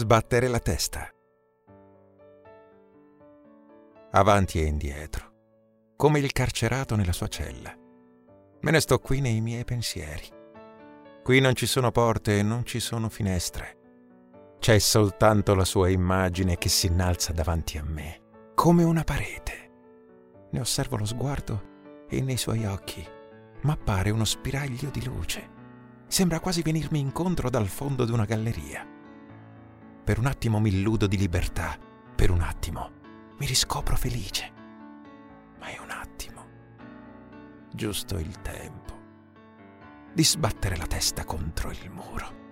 sbattere la testa. Avanti e indietro, come il carcerato nella sua cella. Me ne sto qui nei miei pensieri. Qui non ci sono porte e non ci sono finestre. C'è soltanto la sua immagine che si innalza davanti a me, come una parete. Ne osservo lo sguardo e nei suoi occhi m'appare uno spiraglio di luce. Sembra quasi venirmi incontro dal fondo di una galleria. Per un attimo mi illudo di libertà, per un attimo mi riscopro felice. Ma è un attimo, giusto il tempo di sbattere la testa contro il muro.